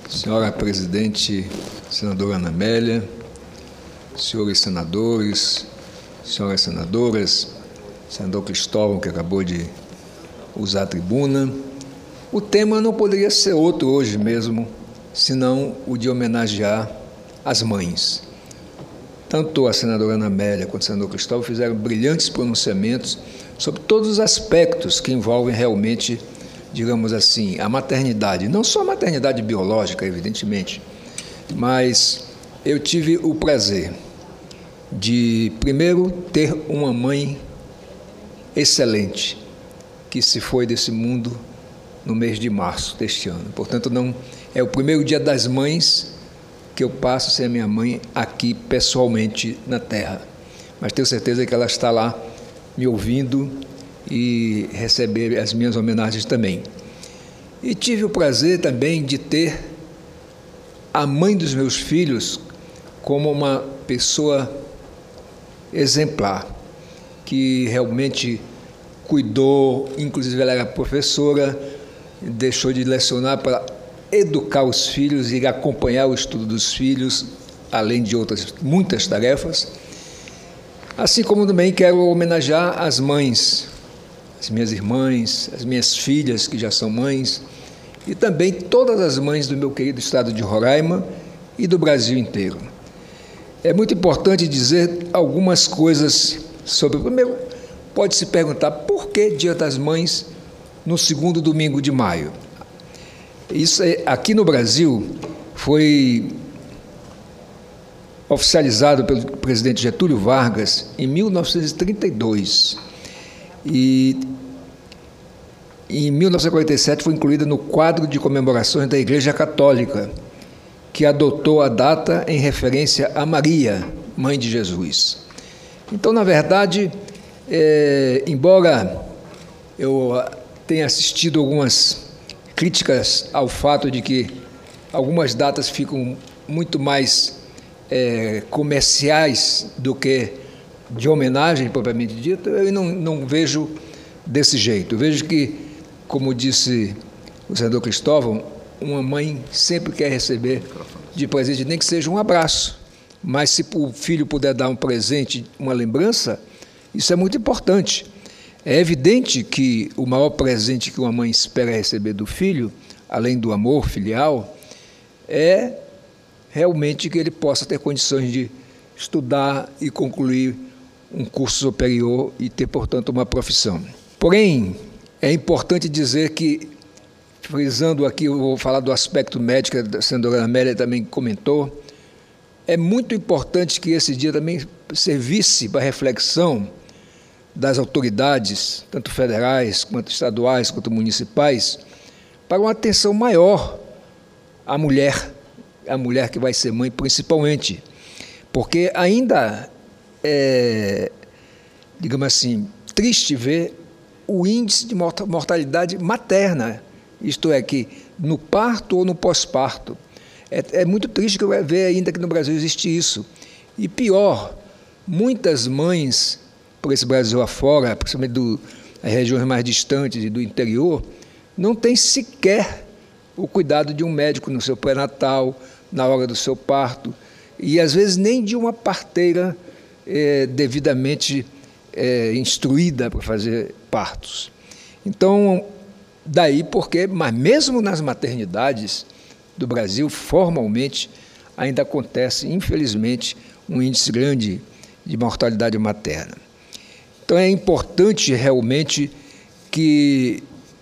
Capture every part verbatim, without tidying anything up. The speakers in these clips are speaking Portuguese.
Senhora Presidente, Senadora Ana Amélia, senhores senadores, senhoras senadoras, senador Cristóvão, que acabou de usar a tribuna, o tema não poderia ser outro hoje mesmo, senão o de homenagear as mães. Tanto a senadora Ana Amélia quanto o senador Cristóvão fizeram brilhantes pronunciamentos sobre todos os aspectos que envolvem realmente, digamos assim, a maternidade. Não só a maternidade biológica, evidentemente, mas eu tive o prazer de, primeiro, ter uma mãe excelente, que se foi desse mundo no mês de março deste ano. Portanto, não é o primeiro dia das mães que eu passo sem a minha mãe aqui pessoalmente na Terra. Mas tenho certeza que ela está lá me ouvindo e receber as minhas homenagens também. E tive o prazer também de ter a mãe dos meus filhos como uma pessoa exemplar, que realmente cuidou, inclusive ela era professora, deixou de lecionar para educar os filhos e acompanhar o estudo dos filhos, além de outras muitas tarefas. Assim como também quero homenagear as mães, as minhas irmãs, as minhas filhas, que já são mães, e também todas as mães do meu querido estado de Roraima e do Brasil inteiro. É muito importante dizer algumas coisas sobre... Primeiro, pode-se perguntar por que Dia das Mães no segundo domingo de maio. Isso é, aqui no Brasil foi oficializado pelo presidente Getúlio Vargas em mil novecentos e trinta e dois e em mil novecentos e quarenta e sete foi incluída no quadro de comemorações da Igreja Católica, que adotou a data em referência a Maria, mãe de Jesus. Então, na verdade, é, embora eu tenha assistido algumas críticas ao fato de que algumas datas ficam muito mais é, comerciais do que de homenagem propriamente dita, eu não, não vejo desse jeito. Eu vejo que, como disse o senador Cristóvão, uma mãe sempre quer receber de presente, nem que seja um abraço, mas se o filho puder dar um presente, uma lembrança, isso é muito importante. É evidente que o maior presente que uma mãe espera receber do filho, além do amor filial, é realmente que ele possa ter condições de estudar e concluir um curso superior e ter, portanto, uma profissão. Porém, é importante dizer que, frisando aqui, eu vou falar do aspecto médico, a senadora Amélia também comentou, é muito importante que esse dia também servisse para reflexão das autoridades, tanto federais, quanto estaduais, quanto municipais, para uma atenção maior à mulher, à mulher que vai ser mãe principalmente, porque ainda é, digamos assim, triste ver o índice de mortalidade materna, isto é, que no parto ou no pós-parto. É, é muito triste ver ainda que no Brasil existe isso. E pior, muitas mães, por esse Brasil afora, principalmente das regiões mais distantes e do interior, não têm sequer o cuidado de um médico no seu pré-natal, na hora do seu parto, e às vezes nem de uma parteira é, devidamente é, instruída para fazer partos. Então, daí porque, mas mesmo nas maternidades do Brasil, formalmente, ainda acontece, infelizmente, um índice grande de mortalidade materna. Então, é importante realmente que,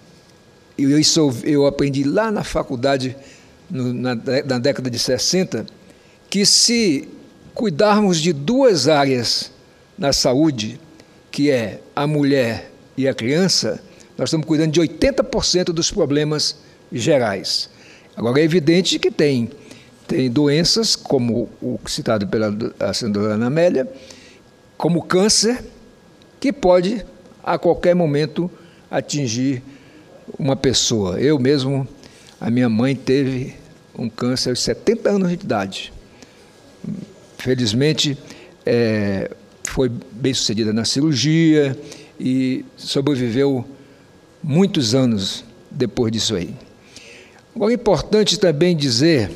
isso eu aprendi lá na faculdade, no, na, na década de sessenta, que se cuidarmos de duas áreas na saúde, que é a mulher e a criança, nós estamos cuidando de oitenta por cento dos problemas gerais. Agora, é evidente que tem, tem doenças, como o citado pela a senadora Ana Amélia, como câncer, que pode, a qualquer momento, atingir uma pessoa. Eu mesmo, a minha mãe teve um câncer aos setenta anos de idade. Felizmente, é, foi bem sucedida na cirurgia e sobreviveu muitos anos depois disso aí. Agora, é importante também dizer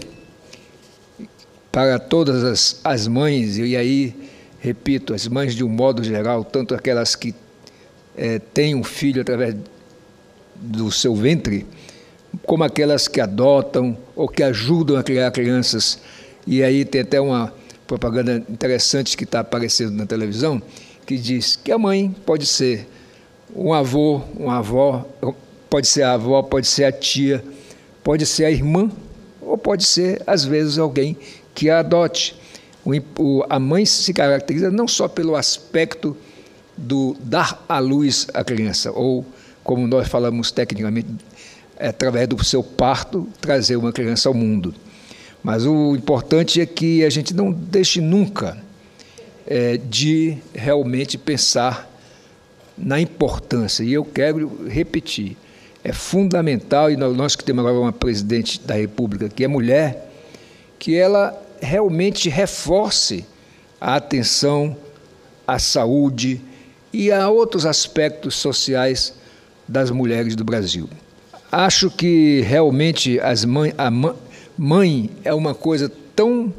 para todas as, as mães, e aí, repito, as mães de um modo geral, tanto aquelas que é, têm um filho através do seu ventre, como aquelas que adotam ou que ajudam a criar crianças. E aí tem até uma propaganda interessante que está aparecendo na televisão, que diz que a mãe pode ser um avô, uma avó, pode ser a avó, pode ser a tia, pode ser a irmã, ou pode ser, às vezes, alguém que a adote. O, o, a mãe se caracteriza não só pelo aspecto do dar à luz à criança, ou, como nós falamos tecnicamente, é, através do seu parto, trazer uma criança ao mundo. Mas o importante é que a gente não deixe nunca é, de realmente pensar na importância. E eu quero repetir, é fundamental, e nós que temos agora uma presidente da República que é mulher, que ela realmente reforce a atenção à saúde e a outros aspectos sociais das mulheres do Brasil. Acho que realmente as mãe, a mãe é uma coisa tão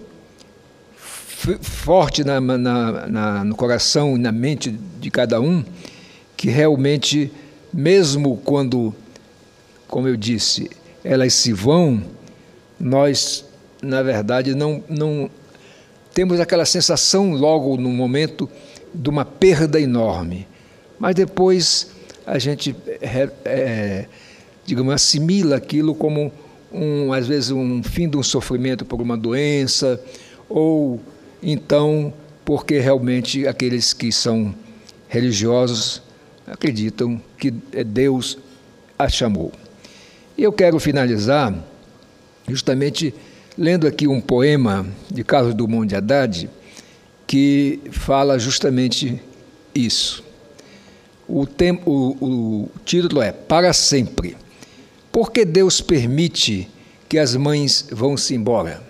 forte na, na, na, no coração e na mente de cada um, que realmente, mesmo quando, como eu disse, elas se vão, nós, na verdade, não, não temos aquela sensação logo no momento de uma perda enorme. Mas depois a gente, é, é, digamos, assimila aquilo como, um, às vezes, um fim de um sofrimento por uma doença, ou então porque realmente aqueles que são religiosos acreditam que Deus a chamou. E eu quero finalizar justamente lendo aqui um poema de Carlos Drummond de Haddad, que fala justamente isso. O, tem, o, o título é Para Sempre. Por que Deus permite que as mães vão-se embora?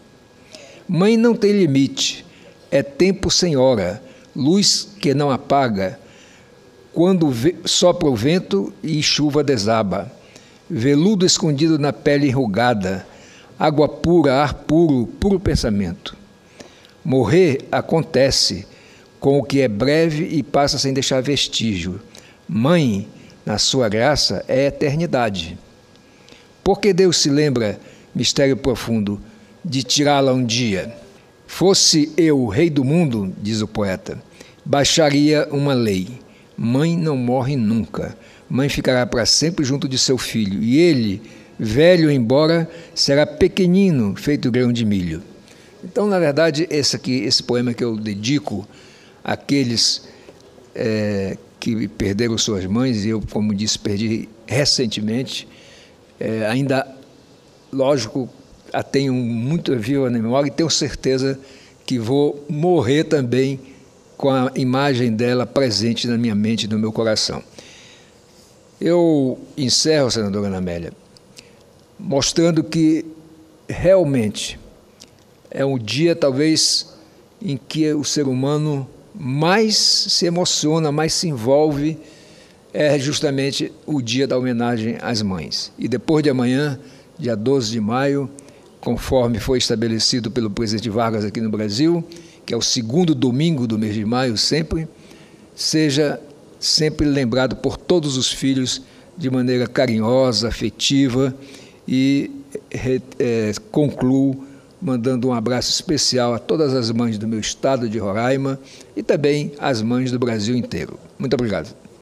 Mãe não tem limite, é tempo sem hora, luz que não apaga, quando sopra o vento e chuva desaba, veludo escondido na pele enrugada, água pura, ar puro, puro pensamento. Morrer acontece com o que é breve e passa sem deixar vestígio. Mãe, na sua graça, é eternidade. Por que Deus se lembra, mistério profundo, de tirá-la um dia? Fosse eu o rei do mundo, diz o poeta, baixaria uma lei. Mãe não morre nunca. Mãe ficará para sempre junto de seu filho. E ele, velho embora, será pequenino, feito grão de milho. Então, na verdade, esse, aqui, esse poema que eu dedico àqueles é, que perderam suas mães, e eu, como disse, perdi recentemente, é, ainda, lógico, a tenho muito viva na memória e tenho certeza que vou morrer também com a imagem dela presente na minha mente e no meu coração. Eu encerro, senadora Ana Amélia, mostrando que realmente é um dia, talvez, em que o ser humano mais se emociona, mais se envolve, é justamente o dia da homenagem às mães. E depois de amanhã, dia doze de maio, conforme foi estabelecido pelo presidente Vargas aqui no Brasil, que é o segundo domingo do mês de maio sempre, seja sempre lembrado por todos os filhos de maneira carinhosa, afetiva, e é, concluo mandando um abraço especial a todas as mães do meu estado de Roraima e também às mães do Brasil inteiro. Muito obrigado.